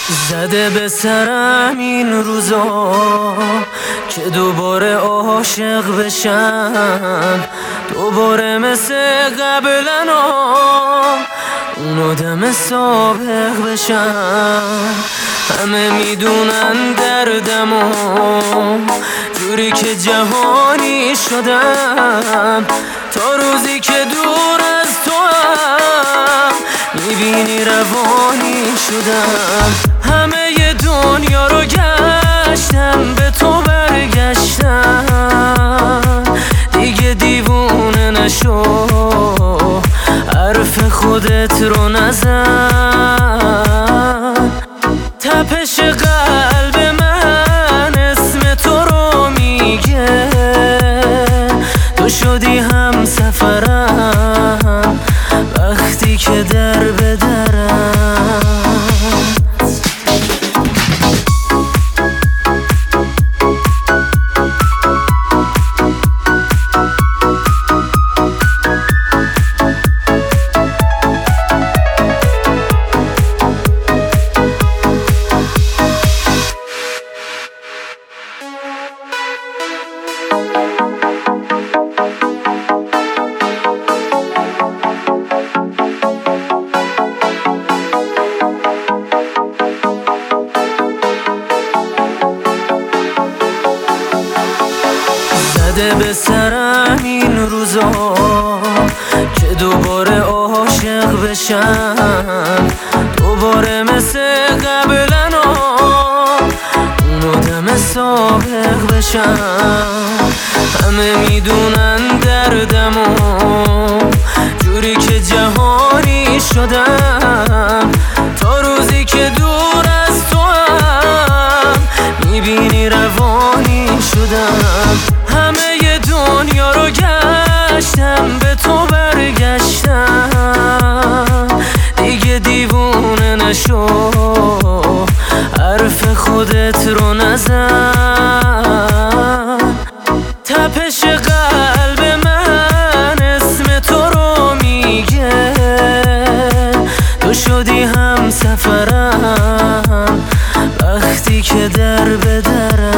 زده به سرم این روزا که دوباره عاشق بشم، دوباره مثل قبلنا اون آدم سابق بشم. همه میدونن دردمو جوری که جهانی شدم، تا روزی که دور از تو هم میبینی روانی شدم. همه ی دنیا رو گشتم، به تو برگشتم، دیگه دیوونه نشو، حرف خودت رو نزن. تپش قلب من اسم تو رو میگه، تو شدی هم سفرم وقتی که در به درم. زده به سرم این روزا که دوباره عاشق بشم، دوباره مثل قبلنا اون آدم سابق بشم. همه میدونن دردمو جوری که جهانی شدم، تا روزی که دور از تو هم میبینی روانی شدم. همه ی دنیا رو گشتم، به تو برگشتم، دیگه دیوونه نشو، حرف خودت رو نزن. تپش قلب من اسم تو رو میگه، تو شدی هم سفرم وقتی که در به درم.